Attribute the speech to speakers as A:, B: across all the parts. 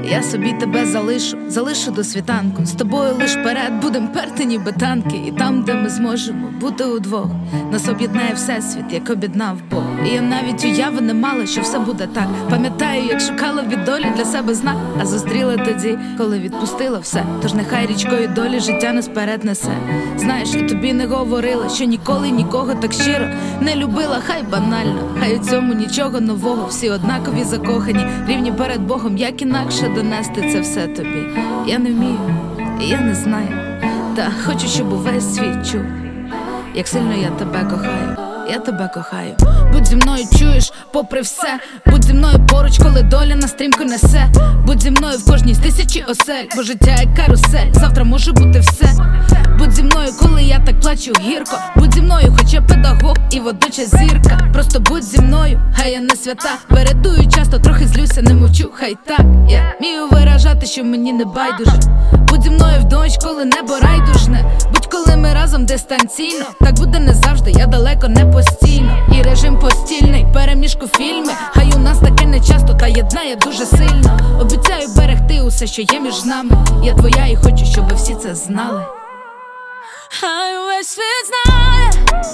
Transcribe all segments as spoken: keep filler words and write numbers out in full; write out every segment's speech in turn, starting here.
A: Я собі тебе залишу, залишу до світанку. З тобою лиш вперед будем перти ніби танки. І там, де ми зможемо бути удвох, нас об'єднає всесвіт, як об'єднав Бог. І я навіть уяви не мала, що все буде так. Пам'ятаю, як шукала від долі для себе знак, а зустріла тоді, коли відпустила все. Тож нехай річкою долі життя нас вперед несе. Знаєш, і тобі не говорила, що ніколи нікого так щиро не любила. Хай банально, хай у цьому нічого нового. Всі однакові закохані, рівні перед Богом. Як інакше донести це все тобі? Я не вмію, і я не знаю. Та хочу, щоб увесь світ чув, як сильно я тебе кохаю. Я тебе кохаю. Будь зі мною, чуєш, попри все. Будь зі мною поруч, коли доля на стрімко несе. Будь зі мною в кожній з тисячі осель, бо життя як карусель, завтра може бути все. Будь зі мною, коли я так плачу гірко. Будь зі мною, хоч я педагог і водночас зірка. Просто будь зі мною, хай я не свята. Передую часто, трохи злюся, не мовчу, хай так. Я вмію виражати, що мені не байдуже. Будь зі мною в дощ, коли небо райдужне. Будь коли ми разом дистанційно. Так буде не завжди, я далеко не постійно. І режим постільний, переміжку фільми. Хай у нас таке не часто, та єднає дуже сильно. Обіцяю берегти усе, що є між нами. Я твоя і хочу, щоб всі це знали.
B: Хай увесь світ знає,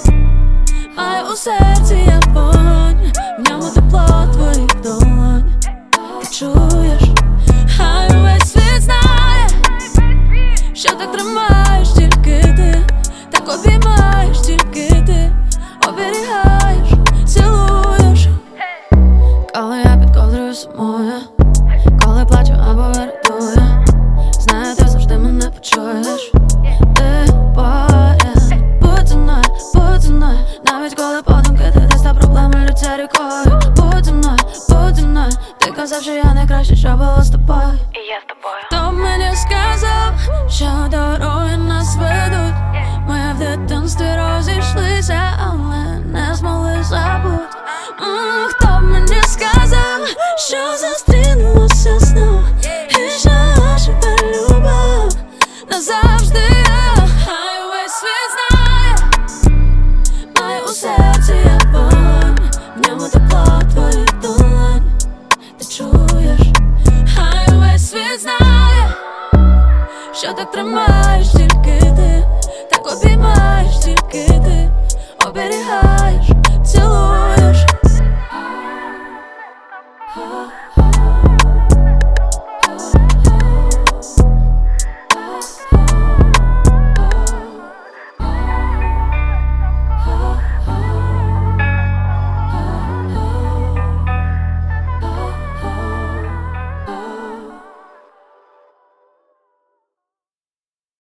B: маю у серці я вогонь, в ньому тепло твоїх долонь. Ти чуєш? Хай увесь світ знає, що так тримаєш тільки ти, так обіймаєш тільки ти, оберігаєш, цілуєш. Коли я під ковдрою сумую, коли плачу або вертую, знаю, ти завжди мене почуєш. Ти поряд, будь зі мною, будь зі мною, навіть коли подумки ти десь та проблеми лються рікою. Будь зі мною, будь зі мною, ти казав, що я найкраще, що було з тобою.
A: І я з тобою.
B: Хто мені сказав, що дороги нас ведуть? Ми в дитинстві розійшлися, але не змогли забути. М, Хто мені сказав, що зустрінемося знов, і що наша любов назавжди. Хай увесь світ знає, маю у серці я вогонь, в ньому тепло твоїх долонь. Ти чуєш? Хай увесь світ знає, що так тримаєш